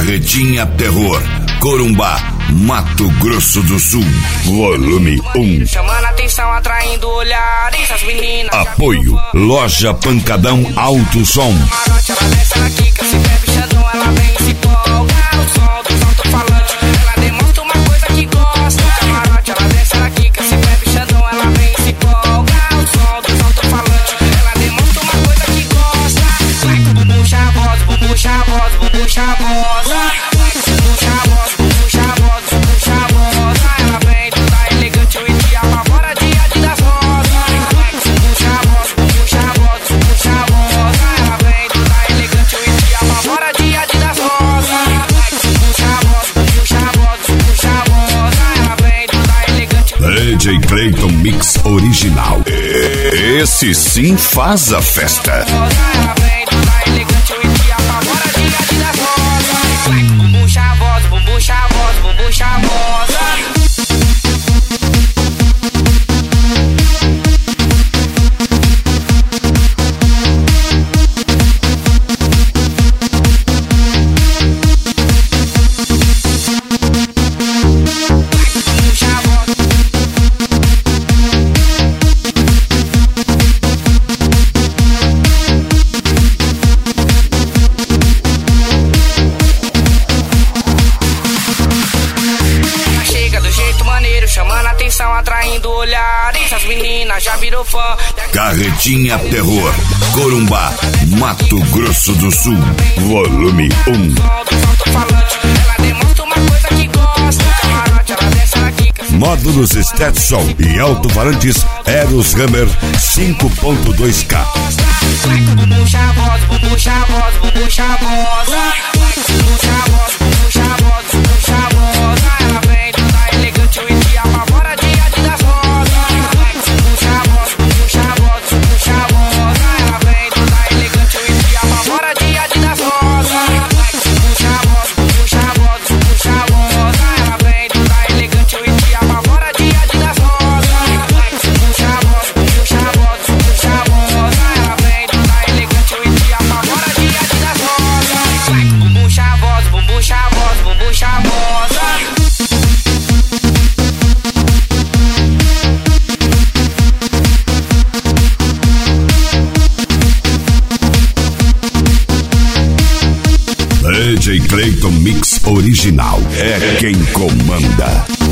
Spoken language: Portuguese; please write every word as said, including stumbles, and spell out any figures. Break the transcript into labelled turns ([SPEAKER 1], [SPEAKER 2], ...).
[SPEAKER 1] Carretinha Terror, Corumbá, Mato Grosso do Sul. Volume um.
[SPEAKER 2] Chamando atenção, atraindo olhares, as meninas.
[SPEAKER 1] Apoio, Loja Pancadão Alto Som.
[SPEAKER 2] Camarote, ela desce, ela quica, se bebe xandão, ela vem e se empolga. O som do alto-falante, ela demonstra uma coisa que gosta. Camarote, ela desce, ela quica, se bebe xandão, ela vem e se empolga. O som do alto-falante, ela demonstra uma coisa que gosta. Vai com o bumbum chavoso, bumbum chavoso, bumbum chavoso. Vai com o bumbum chavoso, bumbum chavoso, bumbum chavoso. Ela vem toda elegante, o dia apavora, dia de das rosas. Vai com o bumbum chavoso, bumbum chavoso, bumbum chavoso. Ela vem toda elegante, o dia apavora, dia de das rosas. Vai com o bumbum chavoso, bumbum chavoso, bumbum chavoso. Ela vem toda elegante.
[SPEAKER 1] D J Clayton Mix Original. Esse sim faz a festa.
[SPEAKER 2] Ela vem toda elegante, o dia apavora, dia de das rosas. Vai com o bumbum chavoso, bumbum chavoso, bumbum chavoso. Chamando atenção, atraindo olhares, as meninas já virou fã.
[SPEAKER 1] Carretinha Terror, Corumbá, Mato Grosso do Sul. Volume um.
[SPEAKER 2] Ela demonstra uma coisa que gosta. Camarote, ela desce, ela quica.
[SPEAKER 1] Módulos Stetson e alto-falantes Eros Hammer cinco ponto dois K.
[SPEAKER 2] Vai com o bumbum chavoso, bumbum chavoso, bumbum chavoso. Vai com o bumbum chavoso, bumbum chavoso, bumbum chavoso. Ela vem toda elegante, o dia apavora, dia de das rosas. Vai com o bumbum chavoso, bumbum chavoso, bumbum chavoso. Ela vem toda elegante, o dia apavora, dia de das rosas. Vai com o bumbum chavoso, bumbum chavoso, bumbum chavoso. Ela vem toda elegante, o dia apavora, dia de das rosas. Vai com o bumbum chavoso, bumbum chavoso, bumbum chavoso. Ela vem toda elegante, o dia apavora, dia de das rosas. Vai com o bumbum chavoso, bumbum chavoso, bumbum chavoso.
[SPEAKER 1] D J Clayton Mix Original é quem comanda.